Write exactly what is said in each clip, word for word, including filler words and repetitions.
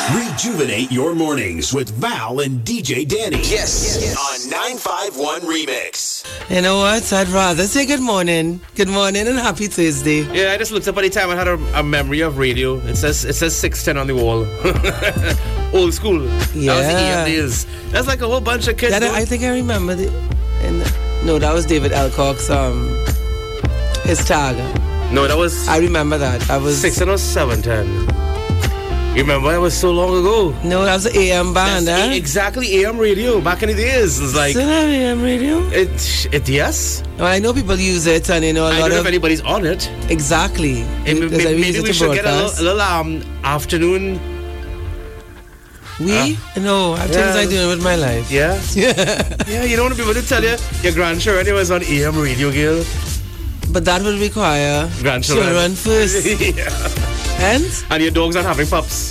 Rejuvenate your mornings with Val and D J Danny. Yes. yes. On nine five one Remix. You know what? I'd rather say good morning. Good morning and happy Thursday. Yeah, I just looked up at the time. I had a, a memory of radio. It says it says six ten on the wall. Old school. Yeah. That was the A M days. That's like a whole bunch of kids. That, I think I remember the, and no, that was David Alcock's um his tag. No, that was I remember that. I was six ten or seven ten. You remember? It was so long ago. No, that was the A M band, That's huh? a- exactly A M radio back in the days. It's like Still have A M radio? it. It yes. Well, I know people use it, and you know a I lot don't know of if anybody's on it. exactly. It, Because maybe I use maybe it we to should get a little, broadcast. a little um afternoon. We no, I have things I yeah. do with my life. Yeah. Yeah, Yeah, you don't want people to tell you your grandchildren was on A M radio, girl. but that will require Grandchildren. children first, Yeah. and And your dogs aren't having pups.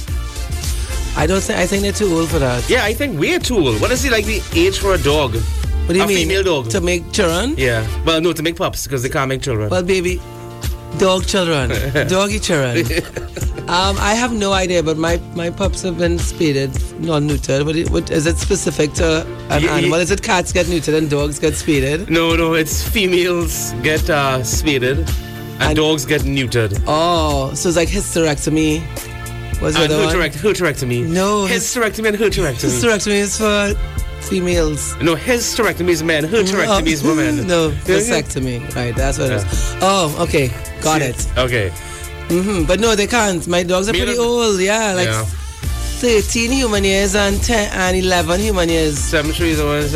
I don't think I think they're too old for that. Yeah, I think we're too old. What is it like the age for a dog? What do you a mean? female dog. To make children? Yeah. Well, no, to make pups because they can't make children. Well, baby, dog children, doggy children. um, I have no idea, but my, my pups have been spaded, not neutered. What, it, what is it specific to an Ye- ye- animal? Is it cats get neutered and dogs get spaded? no, no, it's females get uh, spaded and, And- dogs get neutered. Oh, so it's like hysterectomy. What's the And other one? hysterect- hysterectomy. No, Hysterectomy and hysterectomy. Hysterectomy is for females. No, hysterectomy is men, hysterectomy is women. No, vasectomy. Right, that's what it is. Oh, okay, got it. Okay. hmm But no, they can't. My dogs are Me pretty and- old. Yeah, like Yeah. thirteen human years and ten and eleven human years. Seven trees, one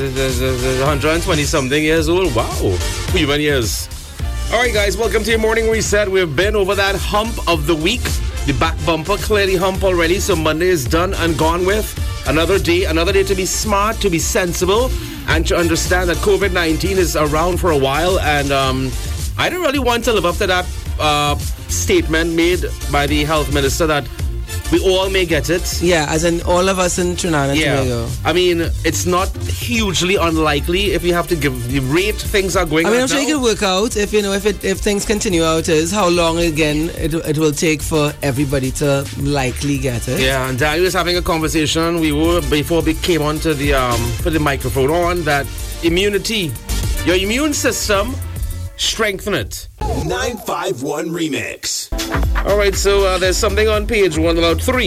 hundred twenty something years old. Wow. Human years. All right, guys, welcome to your morning reset. We've been over that hump of the week. The back bumper, clearly hump already. So Monday is done and gone with. Another day, another day to be smart, to be sensible, and to understand that COVID nineteen is around for a while. And um, I don't really want to live up to that uh, statement made by the health minister that we all may get it. Yeah, as in all of us in Trinidad and Yeah, Tobago. I mean, it's not hugely unlikely if you have to give the rate things are going. I mean, on I'm sure you now. can work out if you know if it if things continue out is how long again it it will take for everybody to likely get it. Yeah, and Daniel was having a conversation. We were before we came onto the um put the microphone on that immunity, your immune system, strengthen it. nine five one Remix. All right, so uh, there's something on page one about three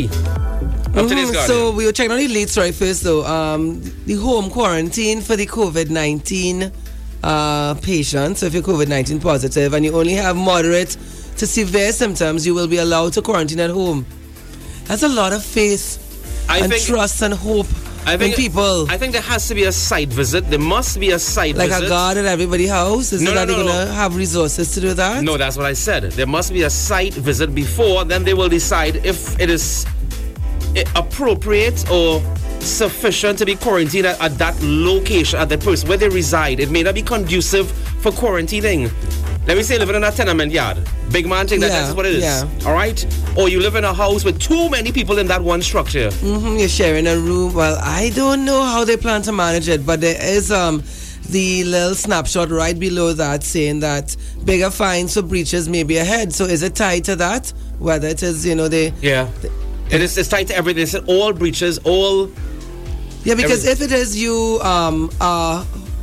of today's Mhm, Guardian. So we were checking on the leads right first though. Um, the home quarantine for the COVID nineteen uh, patients. So if you're COVID nineteen positive and you only have moderate to severe symptoms, you will be allowed to quarantine at home. That's a lot of faith I and think- trust and hope I in think people. I think there has to be a site visit. There must be a site Like visit. a guard at everybody's house? Is No, it no, that they're no, going to no. have resources to do that? No, that's what I said. There must be a site visit before, then they will decide if it is eh, appropriate or sufficient to be quarantined at, at that location, at the place where they reside. It may not be conducive for quarantining. Let me say, living in a tenement yard. Big man think that Yeah, that's what it is. yeah. All right? Or you live in a house with too many people in that one structure. hmm You're sharing a room. Well, I don't know how they plan to manage it, but there is um the little snapshot right below that saying that bigger fines for breaches may be ahead. So is it tied to that? Whether it is, you know, they... Yeah. It is it's tied to everything. It's all breaches, all... Yeah, because Every- if it is you um are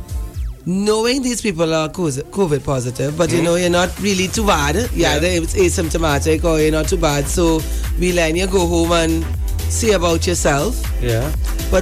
knowing these people are COVID positive, but you know you're not really too bad. Yeah, Yeah. either it's asymptomatic or you're not too bad. So we letting you go home and see about yourself. Yeah. But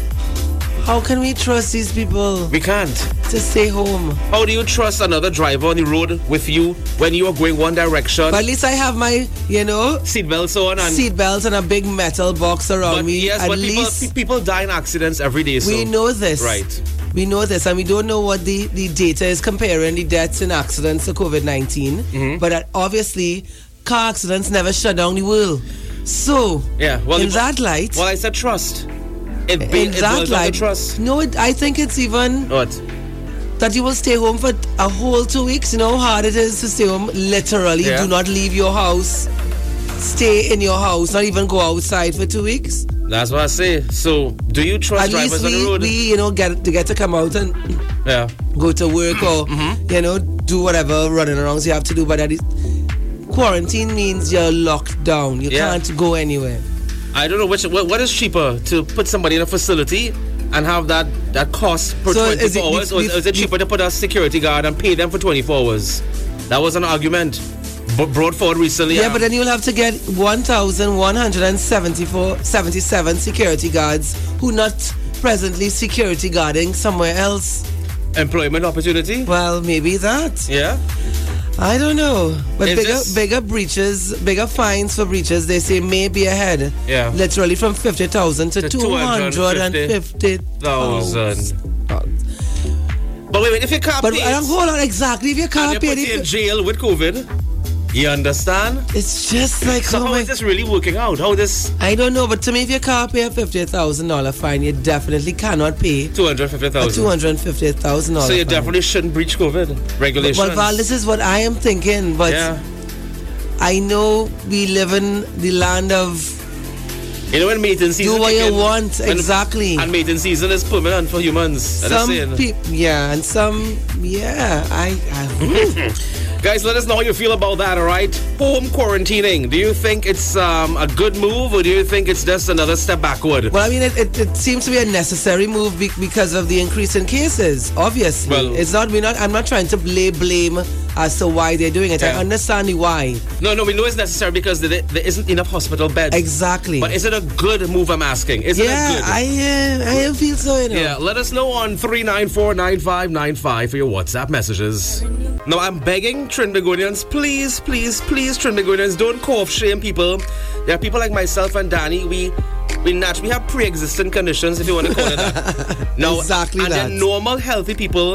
how can we trust these people We can't. to stay home? How do you trust another driver on the road with you when you are going one direction? But at least I have my, you know, Seatbelts on and... seat belts and a big metal box around But me. yes, at but people, least pe- people die in accidents every day. So. we know this. Right. We know this, and we don't know what the, the data is comparing the deaths and accidents to COVID nineteen. Mm-hmm. But uh, obviously, car accidents never shut down the world. So, Yeah. Well, in it- that light, Well, I said trust. It, be, in it that boils down to light, trust. no, it, I think it's even What? that you will stay home for a whole two weeks. You know how hard it is to stay home. Literally, Yeah. do not leave your house. Stay in your house, not even go outside for two weeks. That's what I say. So, do you trust At drivers least on the we, road? we, you know, get to get to come out and yeah. go to work or Mm-hmm. you know do whatever running around you have to do. But that is, quarantine means you're locked down. You Yeah. can't go anywhere. I don't know which. What, what is cheaper, to put somebody in a facility and have that, that cost per So twenty-four is it- hours, or is, is- is it cheaper to put a security guard and pay them for twenty-four hours? That was an argument b- brought forward recently. Yeah, um, but then you'll have to get one thousand one hundred seventy-four, seventy-seven security guards who not presently security guarding somewhere else. employment opportunity. Well, maybe that. Yeah. I don't know. But Is bigger this- bigger breaches, bigger fines for breaches, they say may be ahead. Yeah. Literally from fifty thousand to, To two hundred fifty thousand. But wait, wait, if you can't But pay um, it, hold on, exactly. If you and can't they pay put you in it, jail with COVID, you understand? it's just like, So oh how my, is this really working out? How this I don't know. But to me, if you can't pay a fifty thousand dollars fine, you definitely cannot pay two hundred fifty a two thousand? hundred fifty thousand dollars So you fine. definitely shouldn't breach COVID regulations. But Val, this is what I am thinking. But yeah. I know we live in the land of You know when mating season do what kick you in, want, when- exactly. And mating season is permanent for humans. That is Some saying. people, yeah, and some, yeah. I, I Guys, let us know how you feel about that, all right? Home quarantining. Do you think it's um, a good move, or do you think it's just another step backward? well, I mean, it, it, it seems to be a necessary move be- because of the increase in cases. Obviously, Well- it's not. We're not. I'm not trying to lay blame as to why they're doing it. I Yeah. understand the why. No, no, we know it's necessary because there, there isn't enough hospital beds. Exactly. But is it a good move, I'm asking? Is it a yeah, good? I uh, I feel so. You know. Yeah, let us know on three nine four nine five nine five for your WhatsApp messages. Now, I'm begging Trinbagonians, please, please, please, Trinbagonians, don't cough shame people. There are people like myself and Danny, we we naturally have pre-existing conditions, if you want to call it that. Now, Exactly and that. then normal, healthy people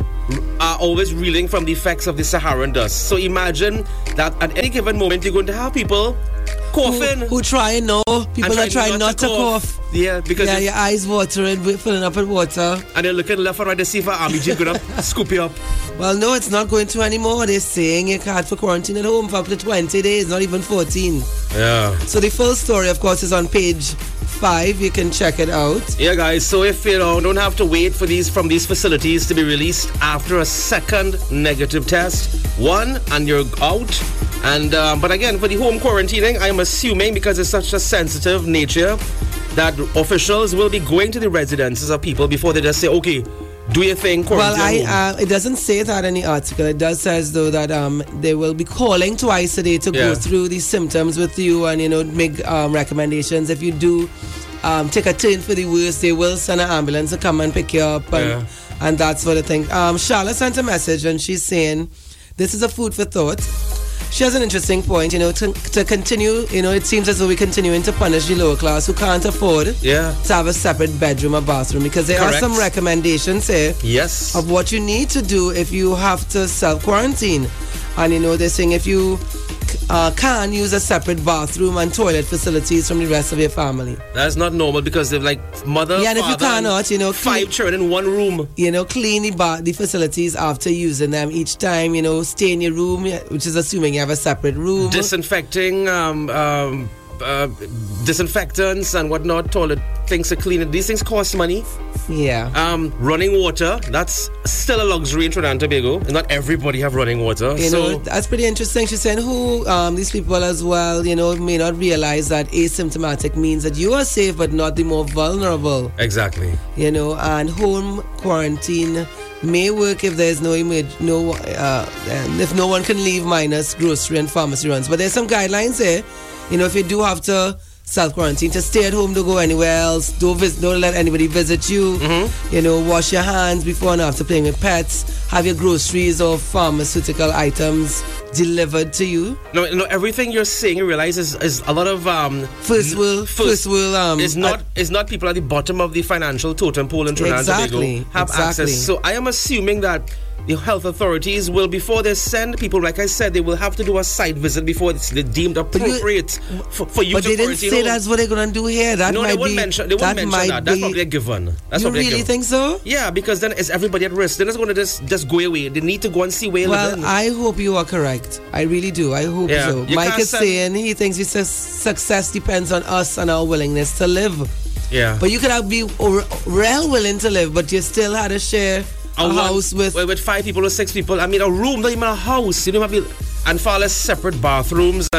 are always reeling from the effects of the Saharan dust. So imagine that at any given moment, you're going to have people coughing. Who, who try no? People and that try not, to cough. Yeah, because Yeah, it's- your eyes watering, with- filling up with water. and they're looking left and right to see if an army jeep gonna scoop you up. Well, no, it's not going to anymore. They're saying you can't for quarantine at home for up to twenty days, not even fourteen. Yeah. So the full story, of course, is on page five. You can check it out. Yeah, guys. So if you know, don't have to wait for these from these facilities to be released after a second negative test, one and you're out. And um, but again, for the home quarantining, I'm assuming because it's such a sensitive nature that officials will be going to the residences of people before they just say, okay, do your thing, Well, quarantine. I uh, it doesn't say that in the article. It does says though that um they will be calling twice a day to Yeah. go through the symptoms with you and you know make um, recommendations. If you do um, take a turn for the worst, they will send an ambulance to come and pick you up and Yeah. and that sort of thing. Um, Charlotte sent a message and she's saying this is a food for thought. She has an interesting point, you know, to, to continue, you know, it seems as though we're continuing to punish the lower class who can't afford Yeah. to have a separate bedroom or bathroom because there Correct. are some recommendations here Yes. of what you need to do if you have to self-quarantine. And, you know, they're saying if you uh, can use a separate bathroom and toilet facilities from the rest of your family. That's not normal because they're like mother, Yeah, and if you father, and cannot, you know, five clean- children in one room. You know, clean the, ba- the facilities after using them each time, you know, stay in your room, which is assuming you have a separate room. Disinfecting, um, um, uh, disinfectants and whatnot, toilet things to clean it. These things cost money. yeah. Um, running water, that's still a luxury in Trinidad and Tobago. Not everybody have running water. You so know, that's pretty interesting. She's saying who um, these people as well, you know, may not realize that asymptomatic means that you are safe but not the more vulnerable, exactly. you know, and home quarantine may work if there's no image, no, uh, um, if no one can leave minus grocery and pharmacy runs. But there's some guidelines there, you know, if you do have to self-quarantine, to stay at home, don't go anywhere else, don't visit, don't let anybody visit you, Mm-hmm. you know, wash your hands before and after playing with pets, have your groceries or pharmaceutical items delivered to you. No, no, everything you're saying, you realize is, is a lot of um. First world, first, world, um, It's not. It's not people at the bottom of the financial totem pole in Trinidad Exactly, and Tobago have exactly. access. So I am assuming that the health authorities will, before they send people, like I said, they will have to do a site visit before it's deemed you- appropriate for, for you but to they didn't quarantine say home. that's what they're gonna do here. That No, might they wouldn't be. mention. They wouldn't mention might that. That's be, probably a given. That's you probably a really given. think so? Yeah, because then is everybody at risk? They're not going to just just go away. They need to go and see where you live Well, in. I hope you are correct. I really do. I hope Yeah, so. you Mike can't is send- saying he thinks his su- success depends on us and our willingness to live. yeah, But you could have be or- real willing to live, but you still had to share a, one- house with. with with five people or six people. I mean, a room, not even a house. You know, maybe and far less separate bathrooms and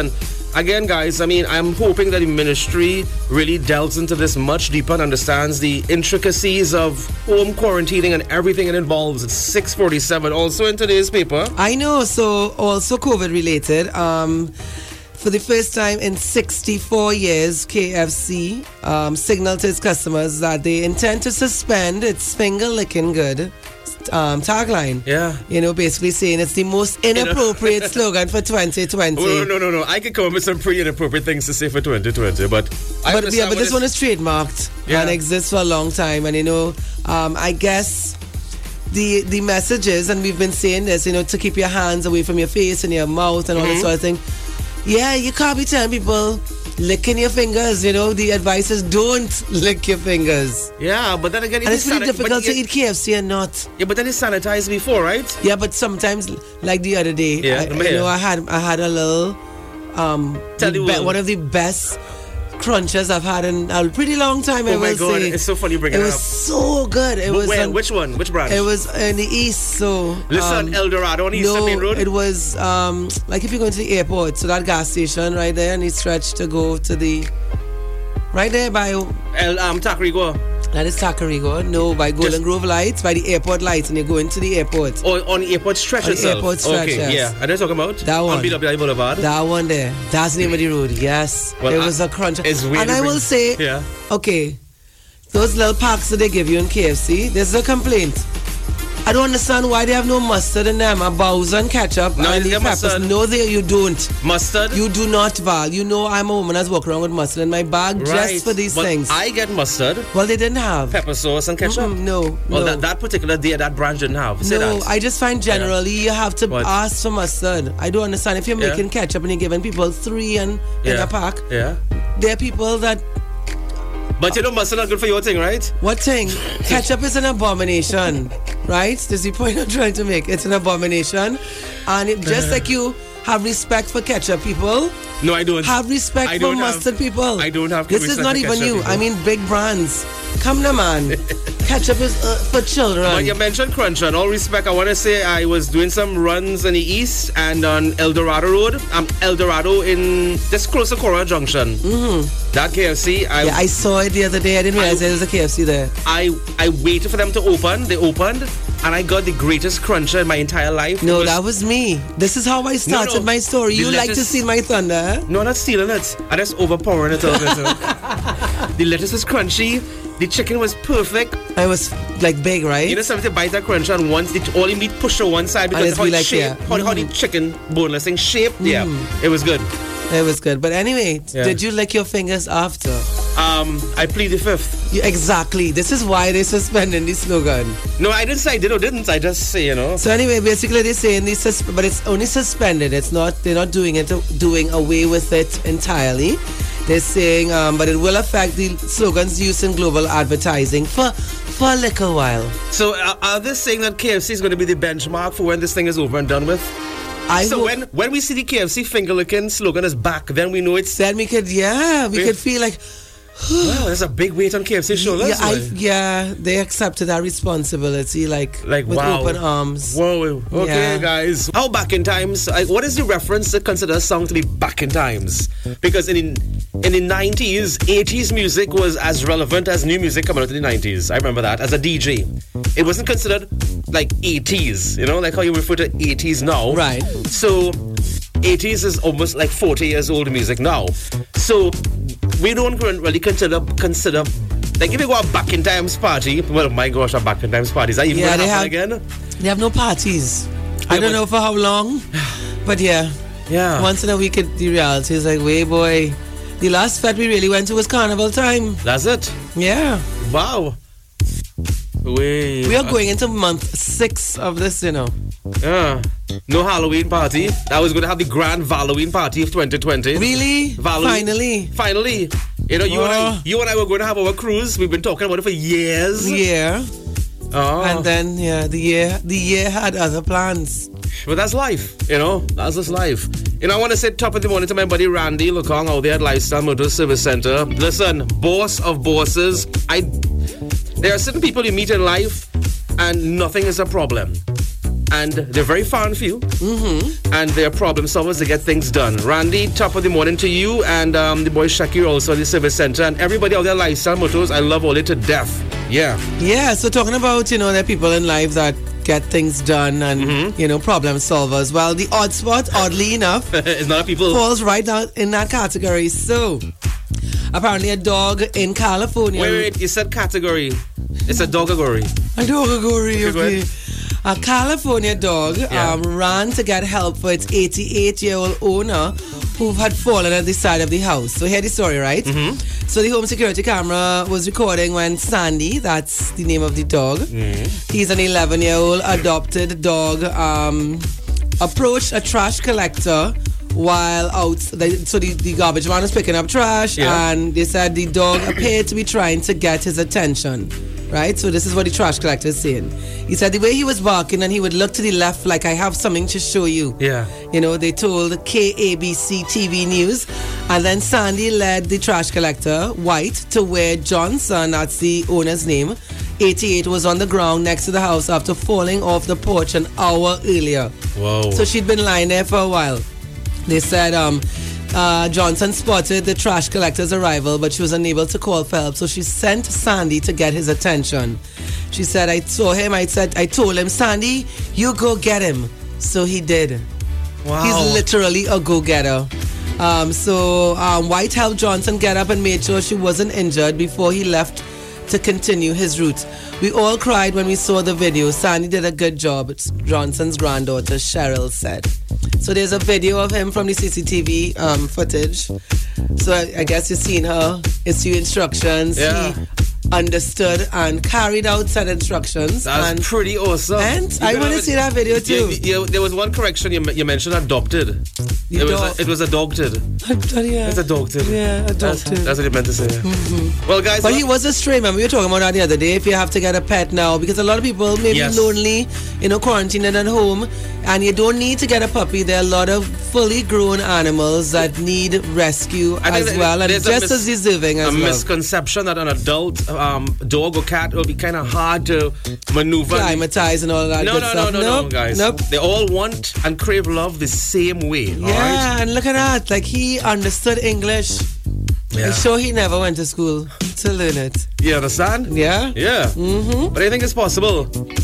again, guys, I mean, I'm hoping that the ministry really delves into this much deeper and understands the intricacies of home quarantining and everything it involves. It's six forty-seven. Also in today's paper. I know. So also COVID related. Um, for the first time in sixty-four years, K F C um, signaled to its customers that they intend to suspend its finger licking good Um, tagline. Yeah. You know, basically saying it's the most inappropriate you know. slogan for twenty twenty. Oh, no, no, no. I could come up with some pretty inappropriate things to say for twenty twenty, but I But yeah, but this is, one is trademarked yeah. and exists for a long time. And, you know, um, I guess the the message is, and we've been saying this, you know, to keep your hands away from your face and your mouth and all mm-hmm. that sort of thing. Yeah, you can't be telling people licking your fingers, you know. The advice is don't lick your fingers. Yeah, but then again, and it's really difficult to you, eat K F C and not. Yeah, but then it's sanitized before, right? Yeah, but sometimes, like the other day, yeah, I, you know, I had I had a little um Tell the be- one of the best crunches I've had in a pretty long time. Oh I my will god, say. it's so funny you bring it, it was up. so good. It but was where? on, Which one? Which branch? It was in the east. So listen, um, El Dorado on Eastern no, Main Road. It was um like if you're going to the airport, so that gas station right there, and you stretch to go to the right there by El um Takrigo. That is Takarigo. No, by Golden Just, Grove Lights, by the airport lights, and you go into the airport. Oh, on the airport stretch on itself? The airport stretch, okay, yes. yeah. Are they talking about? That one. On B W I Boulevard? That one there. That's the name of the road, yes. Well, it was I, a crunch. It's weird. And I bring, will say, yeah. okay, those little packs that they give you in K F C, there's a complaint. I don't understand why they have no mustard in them. A Bowser and ketchup no, and the peppers. Mustard. No, there you don't. Mustard? You do not, Val. You know I'm a woman that's walking around with mustard in my bag right. just for these but things. I get mustard. Well, they didn't have. Pepper sauce and ketchup? Mm-mm, no. Well, no. that, that particular day, that branch didn't have. Say no, that. I just find generally yeah. you have to what? ask for mustard. I don't understand. If you're yeah. making ketchup and you're giving people three and yeah. in a pack, yeah. there are people that... But you know mustard not good for your thing, right? What thing? Ketchup is an abomination, right? That's the point I'm trying to make. It's an abomination. And it, just like you have respect for ketchup people, no, I don't. Have respect I for don't mustard have, people. I don't have This is not even you. people. I mean big brands. Come now, man. Ketchup is uh, for children. But you mentioned crunch. In all respect, I want to say I was doing some runs in the east and on El Dorado Road. Um, El Dorado in just close to Cora Junction. Mm-hmm. That K F C. I, yeah, I saw it the other day. I didn't realize I, there was a K F C there. I I waited for them to open. They opened, and I got the greatest cruncher in my entire life. No, was, that was me. This is how I started no, no. my story. You lettuce, like to see my thunder? Eh? No, not stealing it. I just overpowering it a little bit. The lettuce was crunchy. The chicken was perfect. It was like big, right? You know, something bite that crunch on once, the, all the meat pushed to one side because how, be like, shape, yeah. how, mm. how the chicken boneless thing shaped. Mm. Yeah, it was good. It was good. But anyway, yeah. did you lick your fingers after? Um, I plead the fifth. You, exactly. This is why they suspended the slogan. No, I didn't say I did or didn't. I just say, you know. So anyway, basically they're saying this, sus- but it's only suspended. It's not. They're not doing it, doing away with it entirely. They're saying, um, but it will affect the slogan's use in global advertising for for a little while. So uh, are they saying that K F C is going to be the benchmark for when this thing is over and done with? I so hope when when we see the K F C finger licking slogan is back, then we know it's. Then we could, yeah, we, we could feel like. Wow, there's a big weight on K F C's shoulders. Yeah, I, yeah, they accepted that responsibility, like, like with wow. open arms. Whoa, okay, yeah. guys. How back in times? Like, what is the reference that considers a song to be back in times? Because in in the nineties, eighties music was as relevant as new music coming out in the nineties. I remember that as a D J. It wasn't considered like eighties, you know, like how you refer to eighties now. Right. So eighties is almost like forty years old music now. So we don't really consider consider like if you go a back in times party. Well, my gosh, a back in times parties. Are you yeah, going to happen have, again? They have no parties. Yeah, I don't know for how long, but yeah, yeah. Once in a week, at the reality is like, way boy. The last fete we really went to was carnival time. That's it. Yeah. Wow. Wait. We are going into month six of this, you know. Yeah. No Halloween party. I was going to have the grand Halloween party of twenty twenty. Really? Halloween. Finally. Finally. You know, you, oh. and I, you and I were going to have our cruise. We've been talking about it for years. Yeah. Oh. And then, yeah, the year the year had other plans. But that's life, you know. That's just life. You know, I want to say top of the morning to my buddy Randy Lukong out there at Lifestyle Motor Service Center. Listen, boss of bosses. I. There are certain people you meet in life and nothing is a problem. and they're very fond of you. Mm-hmm. And they're problem solvers to get things done. Randy, top of the morning to you, and um, the boy Shakir also at the service center, and everybody out there, Lifestyle Motors. I love all it to death. Yeah. Yeah, so talking about, you know, there are people in life that get things done and, mm-hmm. you know, problem solvers. Well, the odd spot, oddly enough, it's not people falls right out in that category. So, apparently a dog in California. Wait, wait, you said category. It's a dogagory. A dogagory, Okay, okay. A California dog Yeah. um, ran to get help for its eighty-eight-year-old owner who had fallen at the side of the house. So hear the story, right? Mm-hmm. So the home security camera was recording when Sandy, that's the name of the dog, Mm-hmm. he's an eleven-year-old adopted dog, um, approached a trash collector while out. The, so the, the garbage man was picking up trash, Yeah. and they said the dog appeared to be trying to get his attention. Right? So this is what the trash collector is saying. He said the way he was barking and he would look to the left like, I have something to show you. Yeah. You know, they told K A B C T V News. And then Sandy led the trash collector, White, to where Johnson, that's the owner's name, eighty-eight, was on the ground next to the house after falling off the porch an hour earlier. Whoa. So she'd been lying there for a while. They said um, uh, Johnson spotted the trash collector's arrival, but she was unable to call for help. So she sent Sandy to get his attention. She said, I saw him. I said, I told him, Sandy, you go get him. So he did. Wow. He's literally a go-getter. Um, so um, White helped Johnson get up and made sure she wasn't injured before he left to continue his route. We all cried when we saw the video. Sandy did a good job, it's Johnson's granddaughter, Cheryl said. So there's a video of him from the C C T V um, footage. So I, I guess you've seen her issue instructions. Yeah. He understood and carried out said instructions. That's and pretty awesome. And You I can want to have see it- that video too. Yeah, yeah, there was one correction you, you mentioned adopted. The It was, dog- a, it was adopted. yeah. It's adopted. Yeah, That's, adopted. that's what you meant to say. Mm-hmm. Well, guys. But what- he was a stray, man. We were talking about that the other day. If you have to get a pet now, because a lot of people may Yes. be lonely, you know, quarantined at home, and you don't need to get a puppy. There are a lot of fully grown animals that need rescue I think as that well, and there's just a mis- as deserving as a well. misconception that an adult um, dog or cat will be kind of hard to maneuver. Climatize and all that No, good no, stuff. no, no, nope. no, guys. Nope. They all want and crave love the same way. Yeah, All right? and look at that. Like, he understood English. Yeah. I'm sure he never went to school to learn it. You understand? Yeah? Yeah. Mm-hmm. But I think it's possible.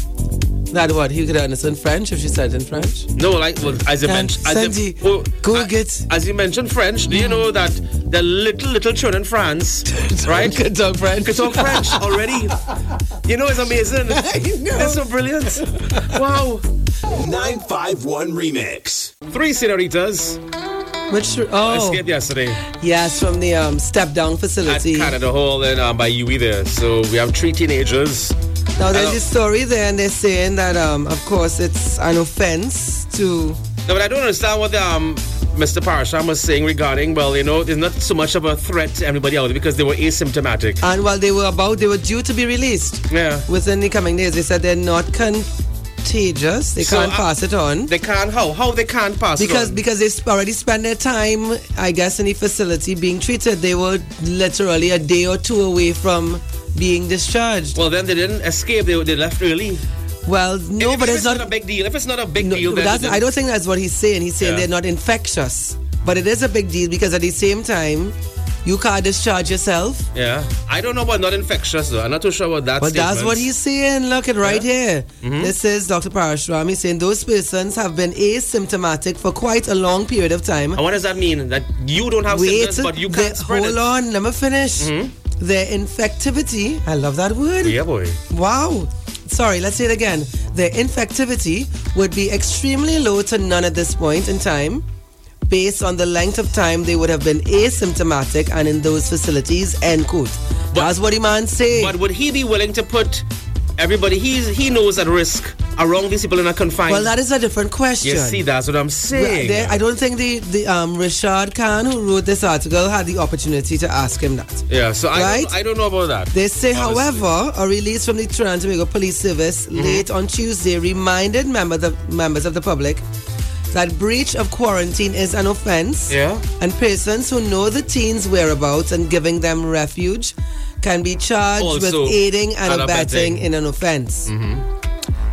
That what? He could understand French if she said it in French? No, like well, as you Yeah, mentioned, as Sandy, you, oh, go uh, get- as you mentioned French. Do you know that the little little children in France, right, Could talk French. could talk French already? You know, it's amazing. I know. It's so brilliant. Wow. nine five one Remix. Three senoritas Which, oh, escaped yesterday yes, from the um, step-down at facility. Canada Hall in um, by U E there. So we have three teenagers. Now, there's Hello. this story there, and they're saying that, um, of course, it's an offense to... No, but I don't understand what the, um, Mister Parasham was saying regarding, well, you know, there's not so much of a threat to everybody out there because they were asymptomatic. And while they were about, they were due to be released Yeah. within the coming days. They said they're not contagious. They So, can't uh, pass it on. They can't, how? How they can't pass Because it on? because they sp- already spent their time, I guess, in the facility being treated. They were literally a day or two away from being discharged. Well, then they didn't escape. They, they left early. Well, no, if, but if it's not, not... a big deal. If it's not a big No, deal, but then that's, they I don't think that's what he's saying. He's saying Yeah. they're not infectious. But it is a big deal because at the same time, you can't discharge yourself. Yeah. I don't know about not infectious, though. I'm not too sure about that But that's statement. what he's saying. Look at right here. Mm-hmm. This is Doctor Parashram. He's saying those persons have been asymptomatic for quite a long period of time. And what does that mean? That you don't have Wait, symptoms, but you the- can't spread hold it? on, let me finish. Mm-hmm. Their infectivity, I love that word. Yeah, boy. Wow. Sorry, let's say it again. Their infectivity would be extremely low to none at this point in time, based on the length of time they would have been asymptomatic and in those facilities, end quote. That's what the man say. But would he be willing to put everybody he's, he knows at risk around these people in a confined? Well, that is a different question. You see, that's what I'm saying. There- I don't think the, the um, Richard Khan, who wrote this article, had the opportunity to ask him that. yeah, so I, Right? don't, I don't know about that. They say, honestly. however, a release from the Trinidad and Tobago Police Service Mm-hmm. late on Tuesday reminded members of, members of the public that breach of quarantine is an offense, Yeah. and persons who know the teens' whereabouts and giving them refuge can be charged Also, with aiding and and abetting abetting. in an offense.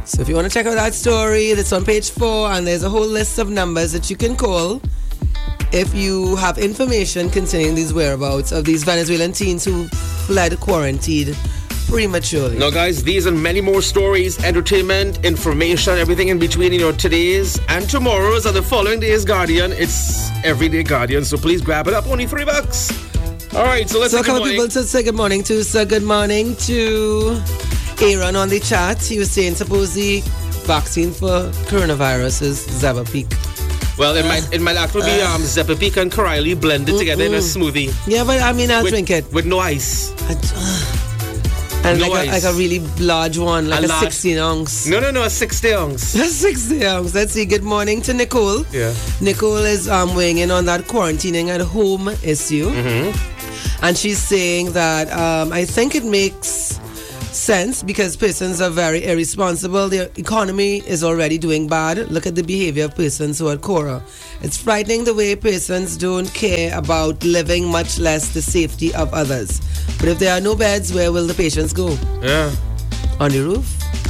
So if you want to check out that story, that's on page four, and there's a whole list of numbers that you can call if you have information concerning these whereabouts of these Venezuelan teens who fled quarantine prematurely. Now, guys, these and many more stories, entertainment, information, everything in between, you know, today's and tomorrow's and the following day's Guardian. It's Everyday Guardian, so please grab it up. Only three bucks. All right, so let's so say a couple good people to say good morning to. So good morning to Aaron on the chat. He was saying suppose the vaccine for coronavirus is Zepapeak. Well, it uh, might it might actually be um, Zepapeak and Coriolis blended mm-mm. together in a smoothie. Yeah, but I mean, I'll with, drink it. With no ice. I, uh, and no like, ice. A, like a really large one, like a, a large, sixteen ounce. No, no, no, a sixty ounce. A sixty ounce. Let's see. Good morning to Nicole. Yeah. Nicole is um, weighing in on that quarantining at home issue. Mm-hmm. And she's saying that um, I think it makes sense because persons are very irresponsible. Their economy is already doing bad. Look at the behavior of persons who are Cora. It's frightening the way persons don't care about living, much less the safety of others. But if there are no beds, where will the patients go? Yeah. On the roof?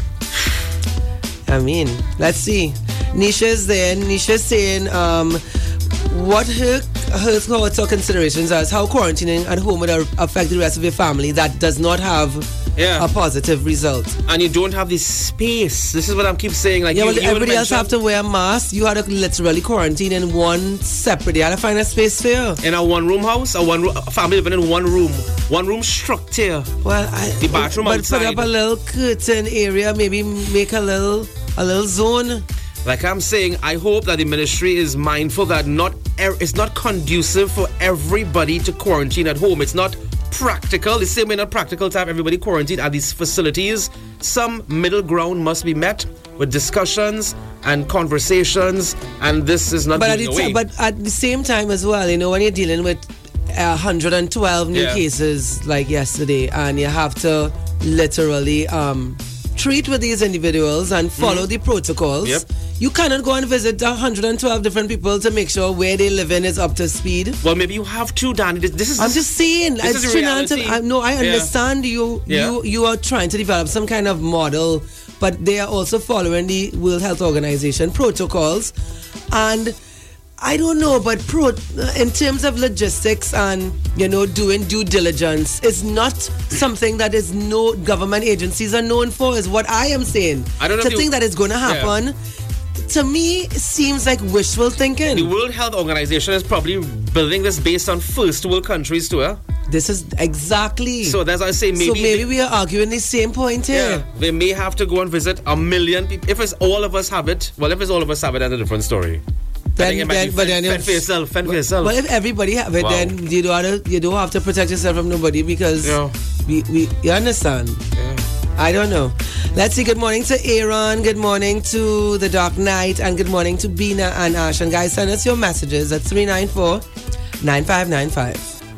I mean, let's see. Nisha's there. Nisha's saying um, what her her thoughts or considerations as how quarantining at home would affect the rest of your family that does not have yeah. a positive result. And you don't have the space. This is what I keep saying. Like yeah, you, well, you everybody else have to wear a mask. You had to literally quarantine in one separate. You had to find a space for you. In a one room house, a one room, a family living in one room, one room structure. Well, I, the bathroom but outside. Put up a little curtain area. Maybe make a little a little zone. Like I'm saying, I hope that the ministry is mindful that not er- it's not conducive for everybody to quarantine at home. It's not practical. The same way not practical to have everybody quarantined at these facilities. Some middle ground must be met with discussions and conversations, and this is not but going at away. T- but at the same time as well, you know, when you're dealing with one hundred twelve new yeah. cases like yesterday, and you have to literally um, treat with these individuals and follow mm-hmm. the protocols. Yep. You cannot go and visit one hundred twelve different people to make sure where they live in is up to speed. Well, maybe you have to, Danny. This, this is. I'm just saying. This is reality. I, no, I understand yeah. you. Yeah. You you are trying to develop some kind of model, but they are also following the World Health Organization protocols, and I don't know, but pro in terms of logistics and you know doing due diligence is not something that is no government agencies are known for. Is what I am saying. I don't know. To if think you, that it's going to happen. Yeah. To me, it seems like wishful thinking. The World Health Organization is probably building this based on first world countries too. Huh? This is exactly. So that's why I say maybe. So maybe we are arguing the same point here. Yeah, they may have to go and visit a million people. If it's all of us have it, well, if it's all of us have it, that's a different story. Then, then, but fend, then fend for yourself, fend for yourself. Well, if everybody have it, wow. then you don't have to, you don't have to protect yourself from nobody because yeah. we, we you understand. Yeah. I don't know. Let's see. Good morning to Aaron. Good morning to the Dark Knight. And good morning to Bina and Ash. And guys, send us your messages at three nine four, nine five nine five.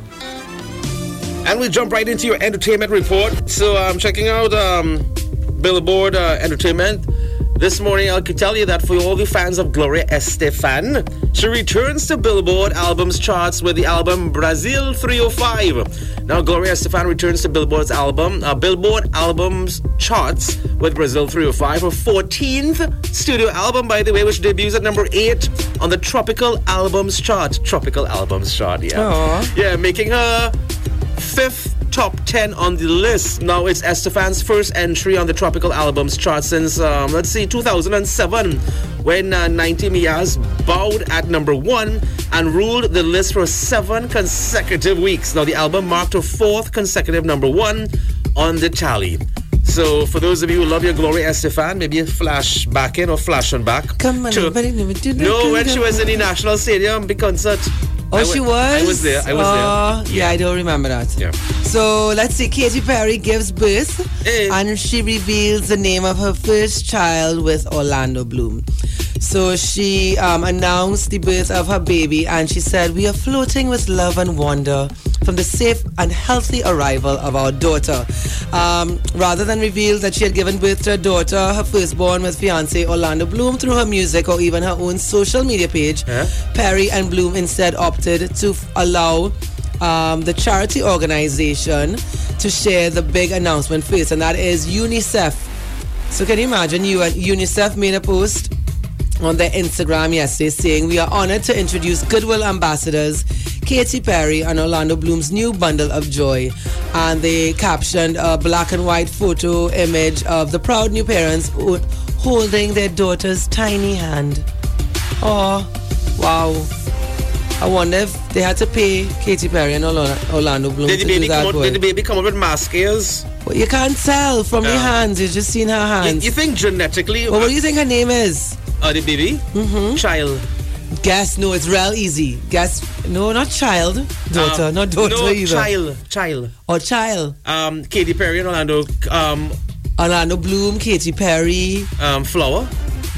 And we jump right into your entertainment report. So I'm checking out um, Billboard uh, Entertainment. This morning, I could tell you that for all the fans of Gloria Estefan, she returns to Billboard albums charts with the album Brazil three oh five. Now, Gloria Estefan returns to Billboard's album, uh, Billboard albums charts with Brazil three oh five, her fourteenth studio album, by the way, which debuts at number eight on the Tropical Albums chart. Tropical Albums chart, yeah. Aww. Yeah, making her fifth top ten on the list. Now it's Estefan's first entry on the Tropical Albums chart since, um, let's see, two thousand seven, when uh, ninety Mias bowed at number one and ruled the list for seven consecutive weeks. Now the album marked her fourth consecutive number one on the tally. So for those of you who love your Gloria Estefan, maybe you flash back in or flash on back. Come on, to, no, when she was in the National Stadium, big concert. Oh, w- she was? I was there. I was uh, there. Yeah. yeah, I don't remember that. Yeah. So let's see. Katy Perry gives birth hey. and she reveals the name of her first child with Orlando Bloom. So she um, announced the birth of her baby and she said, "We are floating with love and wonder from the safe and healthy arrival of our daughter." Um, rather than reveal that she had given birth to a daughter, her firstborn with fiancé Orlando Bloom through her music or even her own social media page, yeah. Perry and Bloom instead opted to f- allow um, the charity organization to share the big announcement first, and that is UNICEF So can you imagine, you and UNICEF made a post on their Instagram yesterday saying, we are honored to introduce Goodwill ambassadors Katy Perry and Orlando Bloom's new bundle of joy. And they captioned a black and white photo image of the proud new parents holding their daughter's tiny hand. Oh, wow. I wonder if they had to pay Katy Perry and Orlando Bloom did the to baby do that. Come out, did the baby come up with mask ears? Well, you can't tell from no. the hands. You've just seen her hands. You, you think genetically... Well, what do you think her name is? Uh, the baby? Mm-hmm. Child. Guess. No, it's real easy. Guess. No, not child. Daughter. Um, not daughter no, either. child. Child. Or child. Um, Katy Perry and Orlando... Um, Orlando Bloom, Katy Perry. Um, Flower.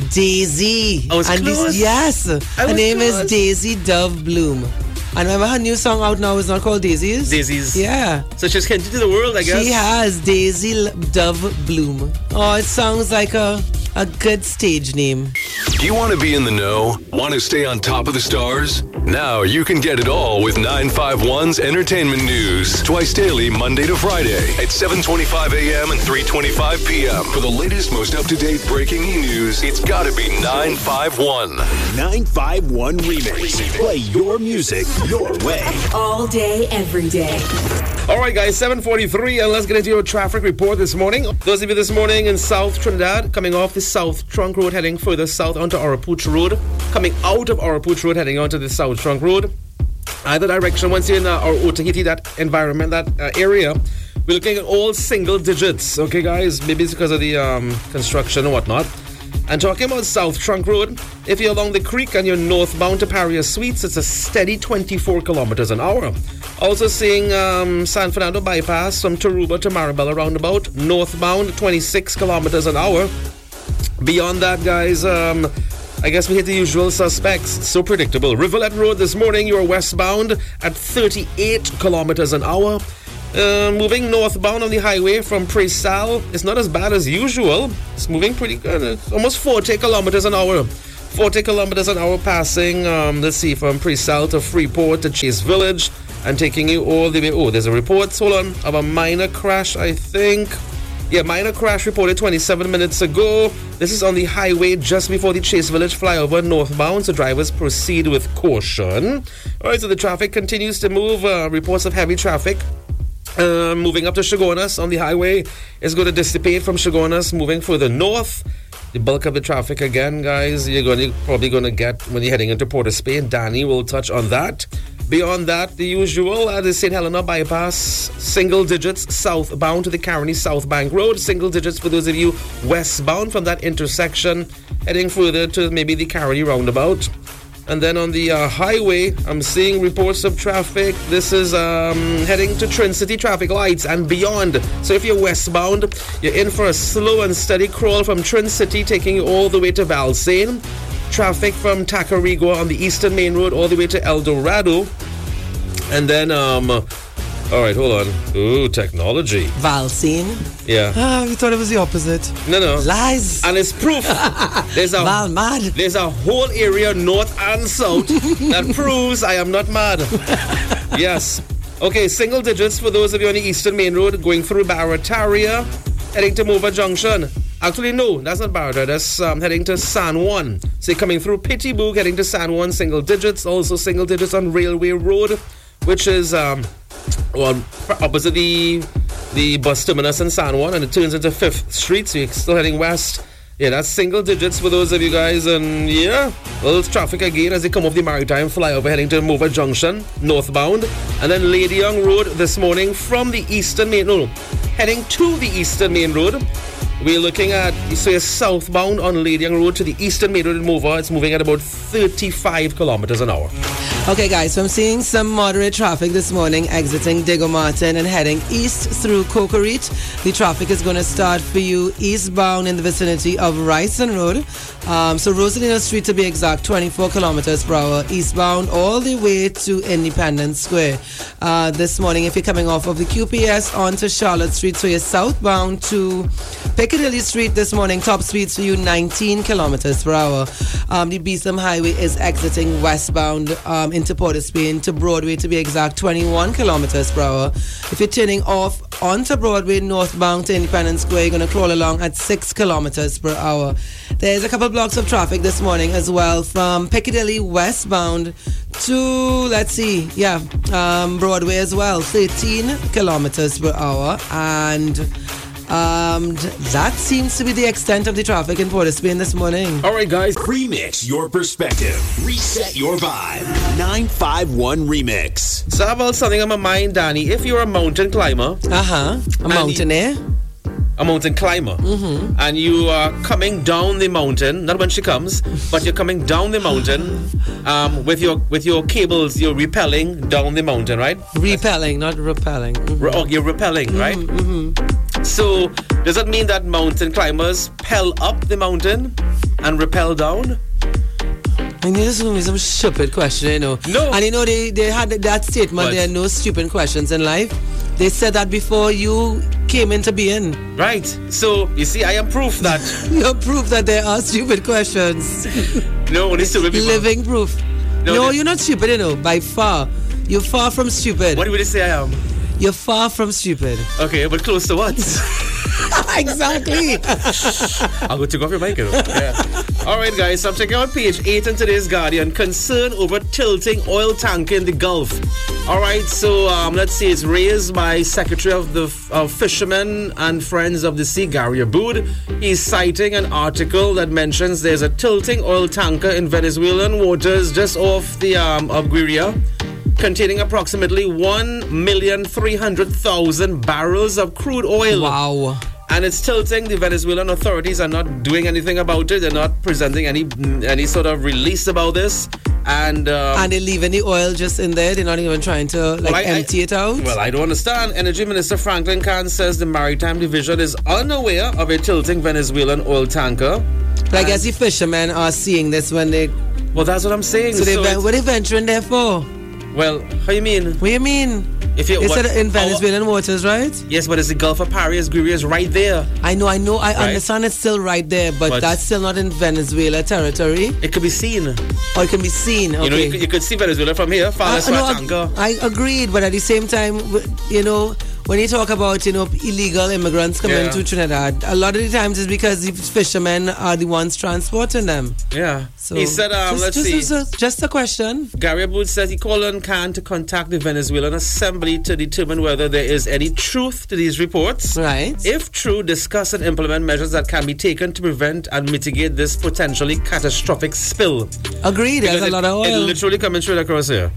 Daisy. I was and close. This, yes. I her name close. is Daisy Dove Bloom. And remember her new song out now is not called Daisies? Daisies. Yeah. So she's hinted to the world, I guess. She has Daisy Dove Bloom. Oh, it sounds like a, a good stage name. Do you want to be in the know? Want to stay on top of the stars? Now you can get it all with nine five one's Entertainment News. Twice daily, Monday to Friday at seven twenty-five a.m. and three twenty-five p.m. For the latest, most up-to-date breaking news, it's got to be nine five one. nine five one Remix. Play your music your way. All day, every day. All right, guys, seven forty-three, and let's get into your traffic report this morning. Those of you this morning in South Trinidad, coming off the South Trunk Road, heading further south onto Orapooch Road, coming out of Orapooch Road, heading onto the South Trunk Road. Either direction, once you're in uh, or Otaheite, that environment, that uh, area, we're looking at all single digits. Okay, guys, maybe it's because of the um, construction and whatnot. And talking about South Trunk Road, if you're along the creek and you're northbound to Paria Suites, it's a steady twenty-four kilometers an hour. Also seeing um, San Fernando Bypass from Taruba to Marabella roundabout, northbound twenty-six kilometers an hour. Beyond that, guys, um, I guess we hit the usual suspects. It's so predictable. Rivulet Road this morning, you're westbound at thirty-eight kilometers an hour. Uh, moving northbound on the highway from Presal, it's not as bad as usual. It's moving pretty good. It's almost forty kilometers an hour. forty kilometers an hour passing, um, let's see, from Presal to Freeport to Chase Village and taking you all the way. Oh, there's a report, hold on, of a minor crash, I think. Yeah, minor crash reported twenty-seven minutes ago. This is on the highway just before the Chase Village flyover northbound, so drivers proceed with caution. All right, so the traffic continues to move. Uh, reports of heavy traffic. Uh, moving up to Chagonas on the highway is going to dissipate from Chagonas, moving further north. The bulk of the traffic again, guys, you're going to, probably going to get when you're heading into Port of Spain. Danny will touch on that. Beyond that, the usual at the Saint Helena bypass, single digits southbound to the Caroni South Bank Road, single digits for those of you westbound from that intersection, heading further to maybe the Caroni roundabout. And then on the uh, highway, I'm seeing reports of traffic. This is um, heading to Trin City traffic lights and beyond. So if you're westbound, you're in for a slow and steady crawl from Trin City, taking you all the way to Valsain. Traffic from Tacarigua on the Eastern Main Road all the way to El Dorado. And then, um, all right, hold on. Ooh, technology. Valsain? Yeah. Ah, we thought it was the opposite. No, no. Lies. And it's proof. There's a Val mad. There's a whole area north and south that proves I am not mad. Yes. Okay, single digits for those of you on the Eastern Main Road going through Barataria, heading to Mova Junction. Actually, no, that's not Barata. That's um, heading to San Juan. So you're coming through Pittibug, heading to San Juan, single digits. Also single digits on Railway Road, which is um, well, opposite the the bus terminus in San Juan, and it turns into Fifth Street. So you're still heading west. Yeah, that's single digits for those of you guys. And yeah, well, it's traffic again as they come off the Maritime flyover, heading to Mova Junction, northbound. And then Lady Young Road this morning from the Eastern Main Road, heading to the Eastern Main Road. We're looking at, so you're southbound on Lady Young Road to the Eastern Main Road in Mova. It's moving at about thirty-five kilometers an hour. Okay, guys, so I'm seeing some moderate traffic this morning exiting Diego Martin and heading east through Cocorite. The traffic is going to start for you eastbound in the vicinity of Ryson Road. Um, so Rosalino Street to be exact, twenty-four kilometers per hour eastbound all the way to Independence Square. Uh, this morning, if you're coming off of the Q P S onto Charlotte Street, so you're southbound to Piccadilly Street this morning, top speeds for you nineteen kilometers per hour. Um, the Beetham Highway is exiting westbound um, into Port of Spain to Broadway to be exact, twenty-one kilometers per hour. If you're turning off onto Broadway northbound to Independence Square, you're going to crawl along at six kilometers per hour. There's a couple blocks of traffic this morning as well from Piccadilly westbound to, let's see, yeah, um, Broadway as well, thirteen kilometers per hour. And um, that seems to be the extent of the traffic in Port of Spain this morning. All right, guys. Remix your perspective. Reset your vibe. nine five one Remix. So how about something on my mind, Danny? If you're a mountain climber... Uh-huh. A mountaineer? A mountain climber. Mm-hmm. And you are coming down the mountain, not when she comes, but you're coming down the mountain um, with your with your cables, you're rappelling down the mountain, right? Repelling, not repelling. Mm-hmm. Re- oh, you're rappelling, right? Mm-hmm. So, does that mean that mountain climbers pell up the mountain and rappel down? I knew this was going to be some stupid question, you know. No. And you know, they, they had that statement, What? there are no stupid questions in life. They said that before you came into being. Right. So, you see, I am proof that... You're proof that there are stupid questions. no, only stupid people. Living proof. No, No, they- you're not stupid, you know, by far. You're far from stupid. What would you say I am? You're far from stupid. Okay, but close to what? Exactly. I'll go take off your mic. You know? Yeah. All right, guys. So I'm checking out page eight in today's Guardian. Concern over tilting oil tanker in the Gulf. All right. So um, let's see. It's raised by Secretary of the of Fishermen and Friends of the Sea, Gary Aboud. He's citing an article that mentions there's a tilting oil tanker in Venezuelan waters just off the um, of Guiria, containing approximately one million three hundred thousand barrels of crude oil. Wow. And it's tilting. The Venezuelan authorities are not doing anything about it. They're not presenting any any sort of release about this. And um, And they're leaving the oil just in there. They're not even trying to like well, I- empty I- it out. Well, I don't understand. Energy Minister Franklin Khan says the Maritime Division is unaware of a tilting Venezuelan oil tanker. But I guess the fishermen are seeing this when they. Well, that's what I'm saying. So, they So ven- it's- what are they venturing there for? well, how you mean? What do you mean? If you They what- said in our- Venezuelan waters, right? Yes, but it's the Gulf of Paris. Guiria is right there. I know, I know, I Right. understand it's still right there, but, But- that's still not in Venezuela territory. It could be seen. Or it can be seen. Okay. You know, you could, you could see Venezuela from here. Far I, less no, for a I- tanker. I agreed, but at the same time, w- you know, when you talk about, you know, illegal immigrants coming Yeah. to Trinidad, a lot of the times it's because the fishermen are the ones transporting them. Yeah. So he said, um, just, let's just, see. Just, just a question. Gary Aboud says he called on Khan to contact the Venezuelan Assembly to determine whether there is any truth to these reports. Right. If true, discuss and implement measures that can be taken to prevent and mitigate this potentially catastrophic spill. Agreed, there's Because a it, lot of it oil. literally coming straight across here.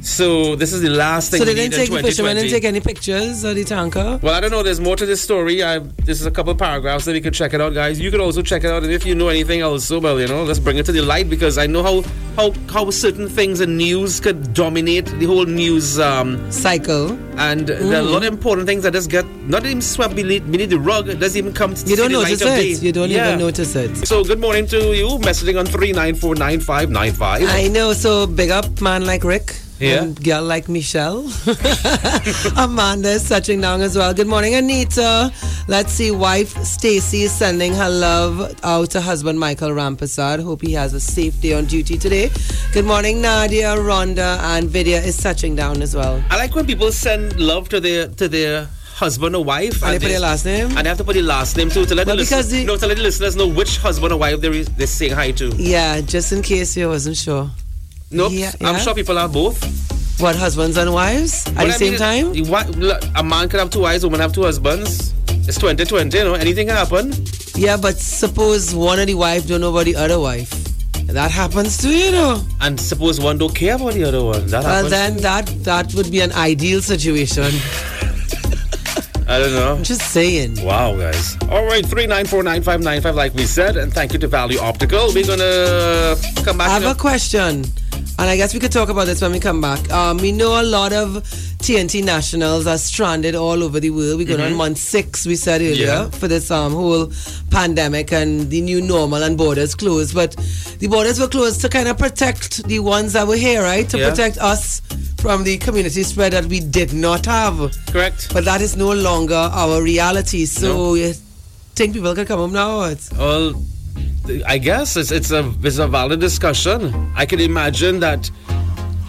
So this is the last thing So we they need didn't take in the fishermen twenty didn't twenty. take any pictures of the tanker? Well, I don't know. There's more to this story. I, this is a couple paragraphs that we could check it out, guys. You could also check it out, and if you know anything else, so well, you know, let's bring it to the light because I know how how how certain things in news could dominate the whole news. Um, Cycle. and there are a lot of important things that just get not even swept beneath, beneath the rug. It doesn't even come to You see don't the notice light of it. day. You don't Yeah. even notice it. So good morning to you. Messaging on three nine four nine five nine five. I know, so big up man like Rick. Yeah. And girl like Michelle. Amanda is touching down as well. Good morning, Anita. Let's see. Wife Stacy is sending her love out to husband Michael Rampasad. Hope he has a safe day on duty today. Good morning, Nadia, Rhonda, and Vidya is touching down as well. I like when people send love to their to their husband or wife, And they put their last name? and they have to put the last name too to let Well, the because listen, the- no, to let the listeners know which husband or wife they're they're saying hi to. Yeah, just in case you wasn't sure. Nope, Yeah, I'm yeah. sure people have both. What, husbands and wives at But the I same mean, time? you- what- look, a man can have two wives, a woman have two husbands. It's twenty twenty, you know, anything can happen. Yeah, but suppose one of the wife don't know about the other wife. That happens too, you know. And suppose one don't care about the other one. That Well, happens. then that that would be an ideal situation. I don't know. Just saying. Wow, guys. All right, three nine four nine five nine five, like we said, and thank you to Value Optical. We're gonna come back. I have to a question, and I guess we could talk about this when we come back. Um, we know a lot of T N T nationals are stranded all over the world. We're going on month six, we said earlier, Yeah. for this um, whole pandemic and the new normal and borders closed. But the borders were closed to kind of protect the ones that were here, right? To Yeah. protect us from the community spread that we did not have. Correct. But that is no longer our reality. So you think people can come home now? Or what? Well, I guess it's it's a it's a valid discussion. I can imagine that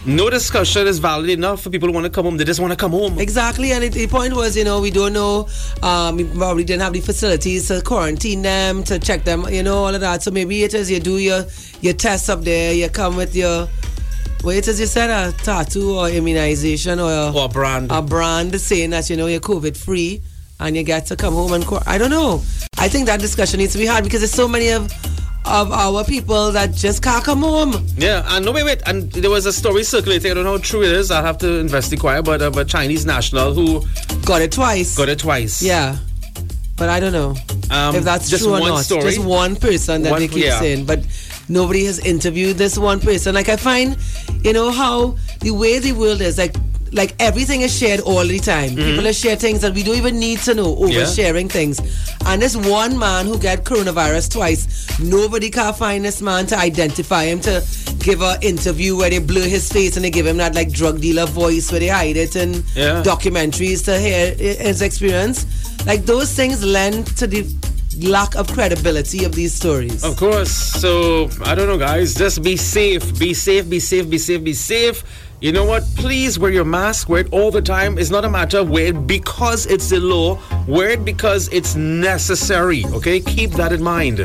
no discussion is valid enough for people who want to come home. They just want to come home. Exactly, and it, the point was, you know, we don't know, um, we probably didn't have the facilities to quarantine them, to check them, you know, all of that. So maybe it is you do your, your tests up there, you come with your, what it is you said, a tattoo or immunization or a, or a brand. A brand saying that, you know, you're COVID free and you get to come home and, I don't know. I think that discussion needs to be had because there's so many of of our people that just can't come home. Yeah, and no, wait, wait. And there was a story circulating. I don't know how true it is. I'll have to investigate. But of a Chinese national who got it twice. Got it twice. Yeah, but I don't know um, if that's just true or one not. Story. Just one person that one, they keep yeah. saying, but nobody has interviewed this one person. Like I find, you know how the way the world is, like. Like everything is shared all the time. Mm-hmm. People are sharing things that we don't even need to know, oversharing yeah. things. And this one man who got coronavirus twice, nobody can find this man to identify him, to give an interview where they blur his face and they give him that like drug dealer voice where they hide it in yeah. documentaries to hear his experience. Like those things lend to the lack of credibility of these stories. Of course. So, I don't know, guys. Just be safe. Be safe, be safe, be safe, be safe. You know what? Please wear your mask. Wear it all the time. It's not a matter of wear it because it's the law. Wear it because it's necessary. Okay? Keep that in mind.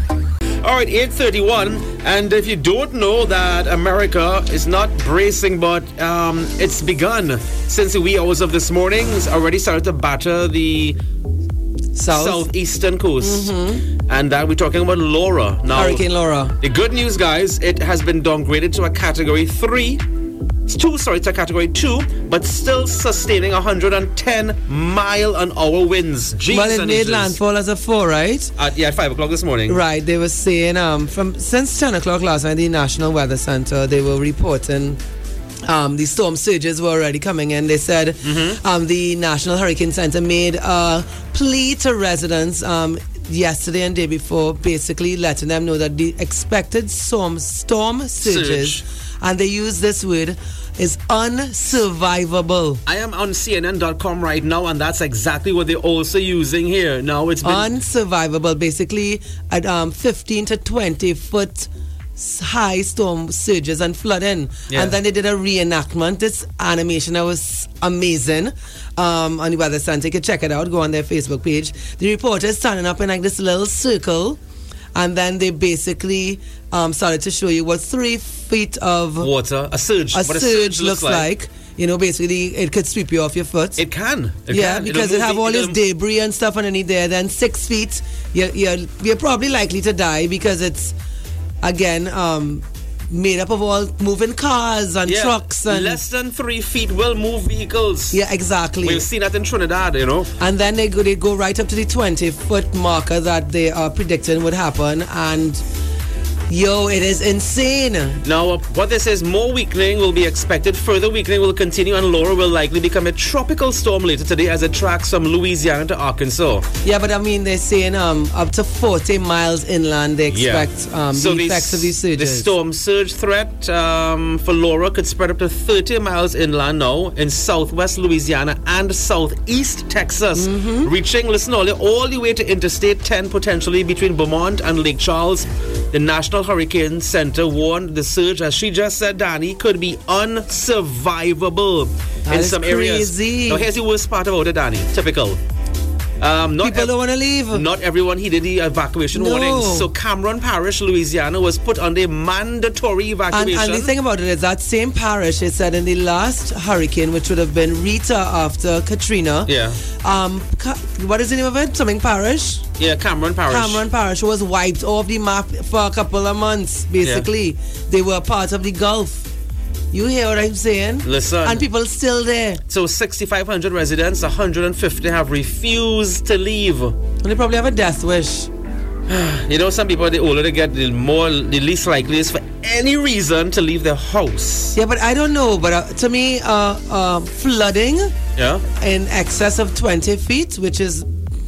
All right, eight thirty-one. And if you don't know that America is not bracing, but um, it's begun since the wee hours of this morning. It's already started to batter the South. southeastern coast. Mm-hmm. And that we're talking about Laura. Now, Hurricane Laura. The good news, guys, it has been downgraded to a category three. Two, sorry, to category two, but still sustaining one hundred ten mile an hour winds. Jeez, well, it made landfall as a four, right? At, yeah, at five o'clock this morning. Right. They were saying um from since ten o'clock last night, the National Weather Center, they were reporting um the storm surges were already coming in. They said mm-hmm. um the National Hurricane Center made a plea to residents um yesterday and day before, basically letting them know that the expected storm storm surges. Surge. And they use this word, is unsurvivable. I am on C N N dot com right now, and that's exactly what they're also using here. Now it's been unsurvivable, basically at um, fifteen to twenty foot high storm surges and flooding. Yeah. And then they did a reenactment. This animation that was amazing um, on the Weather Center. You can check it out. Go on their Facebook page. The reporters standing up in like this little circle. And then they basically um, started to show you what three feet of water, a surge, a what surge, a surge looks, looks like. like. You know, basically, it could sweep you off your foot. It can. It yeah, can. because it have all this debris and stuff underneath there. Then six feet, you're, you're, you're probably likely to die because it's, again, um, made up of all moving cars and yeah, trucks. And less than three feet will move vehicles. Yeah, exactly. We've seen that in Trinidad, you know. And then they go, they go right up to the twenty foot marker that they are predicting would happen. And yo, it is insane. Now, what this is, more weakening will be expected. Further weakening will continue, and Laura will likely become a tropical storm later today as it tracks from Louisiana to Arkansas. Yeah, but I mean, they're saying um, up to forty miles inland they expect yeah. um, so the effects of these surges. The storm surge threat um, for Laura could spread up to thirty miles inland now in southwest Louisiana and southeast Texas, mm-hmm. reaching, listen, all, all the way to Interstate ten, potentially between Beaumont and Lake Charles. The National Hurricane Center warned the surge, as she just said, Danny, could be unsurvivable that in some crazy. areas. Now, here's the worst part about it, Danny. Typical. Um, not People ev- don't want to leave. Not everyone heeded the evacuation no. warnings. So Cameron Parish, Louisiana, was put on the mandatory evacuation. And, and the thing about it is that same parish, it said in the last hurricane, which would have been Rita after Katrina. Yeah. Um, what is the name of it? Something Parish? Yeah, Cameron Parish. Cameron Parish was wiped off the map for a couple of months, basically. Yeah. They were part of the Gulf. You hear what I'm saying? Listen. And people still there. So sixty-five hundred residents, one hundred fifty have refused to leave. And they probably have a death wish. You know, some people, the older they get, the more, the least likely is for any reason to leave their house. Yeah, but I don't know. But uh, to me, uh, uh, flooding yeah. in excess of twenty feet, which is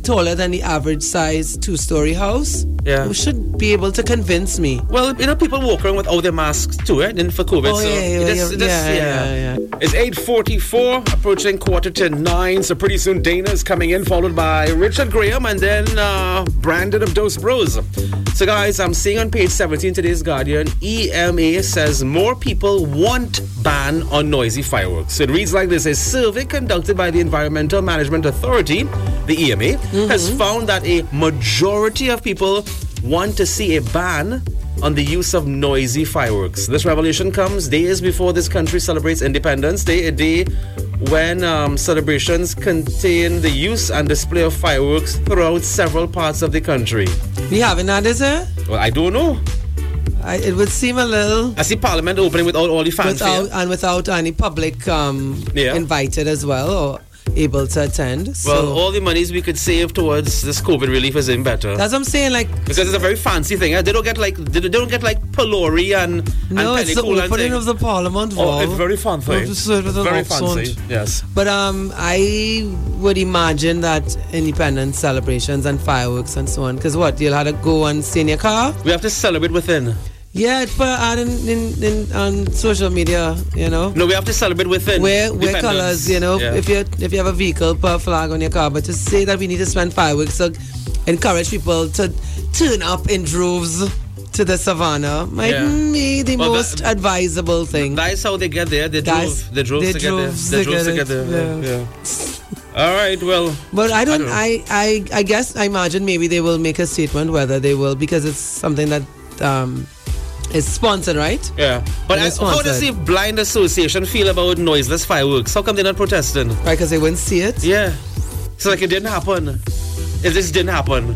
taller than the average size two-story house, Yeah. you should be able to convince me. Well, you know, people walk around without their masks too, right? And for COVID, Oh, so yeah, yeah, it is- yeah, it is- yeah, yeah, yeah. It's eight forty-four, approaching quarter to nine. So pretty soon Dana's coming in, followed by Richard Graham, and then uh, Brandon of Dose Bros. So guys, I'm seeing on page seventeen today's Guardian, E M A says more people want ban on noisy fireworks. So it reads like this: a survey conducted by the Environmental Management Authority, the E M A, Mm-hmm. has found that a majority of people want to see a ban on the use of noisy fireworks. This revelation comes days before this country celebrates Independence Day, a day when um, celebrations contain the use and display of fireworks throughout several parts of the country. We haven't had this, eh? Well, I don't know. I, it would seem a little I see Parliament opening without all the fanfare. without and without any public um, Yeah. invited as well or able to attend. Well, So all the monies we could save towards this COVID relief is in better. that's what I'm saying. Like, Because it's a very fancy thing. eh? They don't get like they they don't get like Pylori and no, and it's the Pellicola and opening thing. of the Parliament. Oh, Wall. it's very fancy. Of the sort of the Very accent. fancy. Yes. But um, I would imagine that independence celebrations and fireworks and so on. Because what, you'll have to go and stay in your car? We have to celebrate within. Yeah, but out in, in, in on social media, you know. No, we have to celebrate within. Wear, wear Dependence. colors, you know. Yeah. If you if you have a vehicle, put a flag on your car. But to say that we need to spend fireworks to encourage people to turn up in droves to the savannah might Yeah. be the Well, most that- advisable thing. That is how they get there. They That's- drove. They drove they to get there. drove They to drove get to it, get there. yeah. Yeah. All right. Well. But I don't. don't know. I, I I guess I imagine maybe they will make a statement whether they will, because it's something that um is sponsored, right? Yeah. But It I, is how does the sponsored. Blind Association feel about noiseless fireworks? How come they're not protesting? Right, because they wouldn't see it. Yeah. So like it didn't happen. If this didn't happen.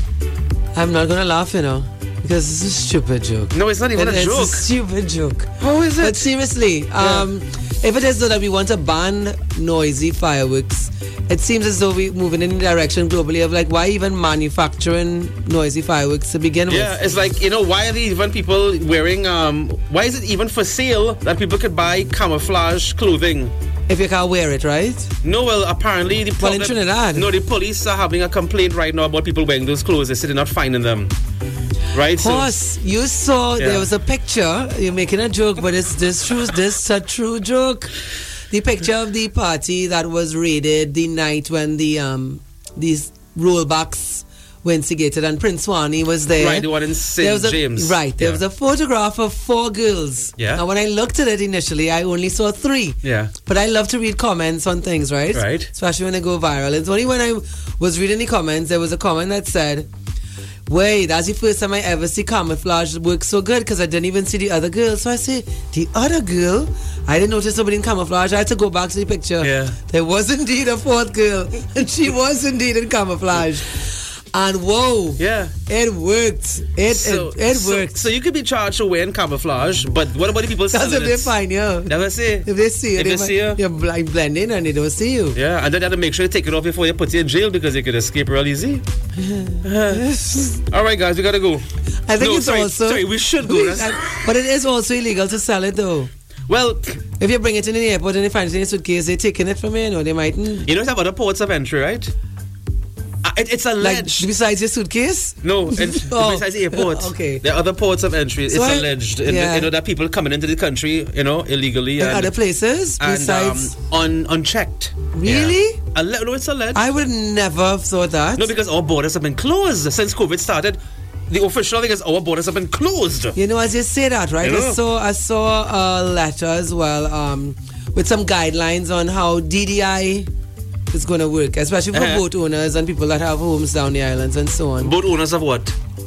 I'm not gonna laugh, you know, because it's a stupid joke. No, it's not even It a is joke. a stupid joke. How is But it? seriously, um, if it is so that we want to ban noisy fireworks, it seems as though we're moving in the direction globally of like, why even manufacturing noisy fireworks to begin Yeah, with? it's like, you know, why are they even people wearing, um, why is it even for sale that people could buy camouflage clothing? If you can't wear it, right? No, well, apparently the Well, in problem- Trinidad. No, the police are having a complaint right now about people wearing those clothes. They say they're not finding them. Right? So, Horse, you saw Yeah. there was a picture. You're making a joke, but it's this true. This a true joke. The picture of the party that was raided the night when the um these rollbacks were instigated and Prince Swanee was there. right, the one in There Saint was a, James. Right, there Yeah. was a photograph of four girls. Yeah. And when I looked at it initially, I only saw three. Yeah. But I love to read comments on things, right? Right. Especially when they go viral. It's only when I was reading the comments, there was a comment that said, wait, that's the first time I ever see camouflage work so good, because I didn't even see the other girl. So I say, the other girl? I didn't notice somebody in camouflage. I had to go back to the picture. Yeah. There was indeed a fourth girl, and she was indeed in camouflage. And whoa, Yeah. it worked. It So, it, it so, worked. So you could be charged for wearing camouflage, but what about the people That's selling if they it? find you. Never say. If they see you, If they they might- see you. you're blind blending and they don't see you. Yeah, and then they have to make sure you take it off before you put you in jail because you could escape real easy. All right, guys, we gotta go. I think No, it's sorry, also. sorry, we should go. That's- But it is also illegal to sell it though. Well, If you bring it in the airport and they find it in a suitcase, they're taking it from you. No, they mightn't. you know, have other ports of entry, right? Uh, it, it's Like alleged. besides your suitcase. No, it's Oh. besides the airport. Okay. There are other ports of entry. It's So I- alleged. And, yeah. you know, that people coming into the country, you know, illegally In and, other places and besides. um, un, unchecked. Really? Yeah. Alle- no, it's alleged. I would never have thought that. no, because our borders have been closed since COVID started. The official thing is our borders have been closed. You know, as you say that, right? Yeah. I saw I saw a letter as well, um, with some guidelines on how D D I is going to work, especially for Uh-huh. boat owners and people that have homes down the islands and so on. Boat owners of what?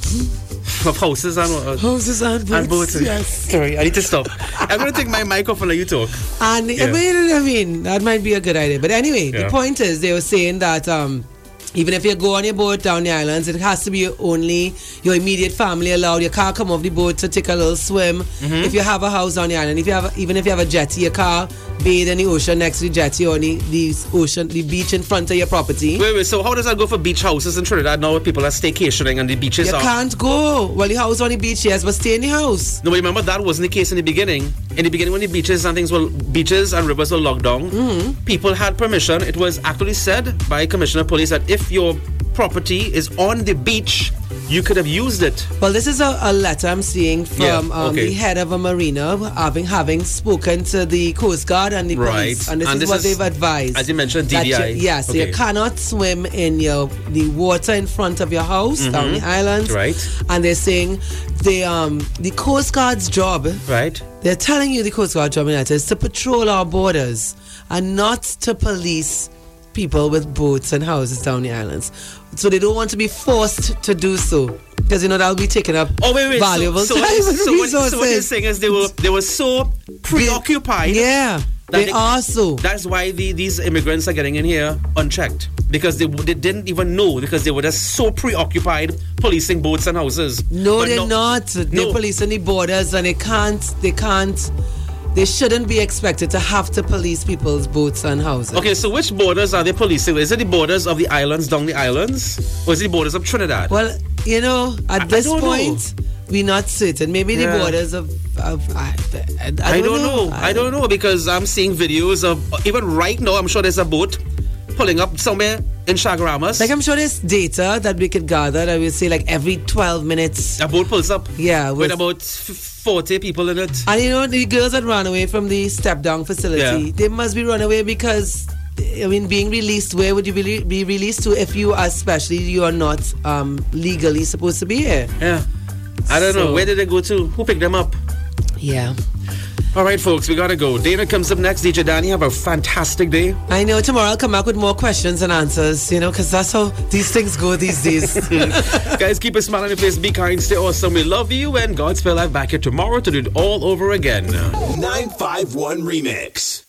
Of houses and what? Houses and boats. And boats. Yes. Sorry, I need to stop. I'm going to take my mic off and let you talk. And Yeah. I mean, I mean, that might be a good idea. But anyway, Yeah. the point is, they were saying that um, even if you go on your boat down the islands, it has to be only your immediate family allowed. You can't come off the boat to take a little swim. Mm-hmm. If you have a house on the island, if you have, even if you have a jetty, you can't bathe in the ocean next to the jetty or the, the ocean, the beach in front of your property. Wait, wait, so how does that go for beach houses in Trinidad now where people are staycationing and the beaches You are... can't go. Well, the house on the beach, yes, but stay in the house. No, but remember that wasn't the case in the beginning. In the beginning, when the beaches and things were beaches and rivers were locked down, Mm-hmm. people had permission. It was actually said by Commissioner of Police that if your property is on the beach, you could have used it. Well, this is a, a letter I'm seeing from Yeah, um, okay. the head of a marina, having having spoken to the Coast Guard and the Right. police, and this And is this what is, they've advised. as you mentioned, that D D I. you- Yes, Okay. you cannot swim in your the water in front of your house down the islands. Right. And they're saying the um the Coast Guard's job. Right? They're telling you the Coast Guard job in that is to patrol our borders and not to police people with boats and houses down the islands. So they don't want to be forced to do so, because you know that'll be taking up Oh wait, wait. valuable so, so, time what, and so, what, resources. so what you're saying is they were they were so preoccupied. Yeah, that they they- are so. That's why the, these immigrants are getting in here unchecked, because they they didn't even know, because they were just so preoccupied policing boats and houses. No, But they're not. They're No. policing the borders, and they can't. They can't. They shouldn't be expected to have to police people's boats and houses. Okay, so which borders are they policing? Is it the borders of the islands down the islands, or is it the borders of Trinidad? Well, you know, at I- I this don't point, we're not certain. Maybe the Yeah. borders of. of I, I, I, I don't know. I don't know, because I'm seeing videos of, even right now, I'm sure there's a boat pulling up somewhere in Chaguaramas. Like, I'm sure there's data that we could gather that we say like every twelve minutes. A boat pulls up Yeah, with with- about f- forty people in it. And you know, the girls that ran away from the step down facility, Yeah. they must be run away because, I mean, being released, where would you be, be released to if you, especially, you are not um, legally supposed to be here? Yeah. I don't know. So- Where did they go to? Who picked them up? Yeah. All right, folks, we gotta go. Dana comes up next. D J Danny, have a fantastic day. I know tomorrow I'll come back with more questions and answers, you know, because that's how these things go these days. Guys, keep a smile on your face. Be kind, stay awesome. We love you, and Godspell Live back here tomorrow to do it all over again. nine five one Remix.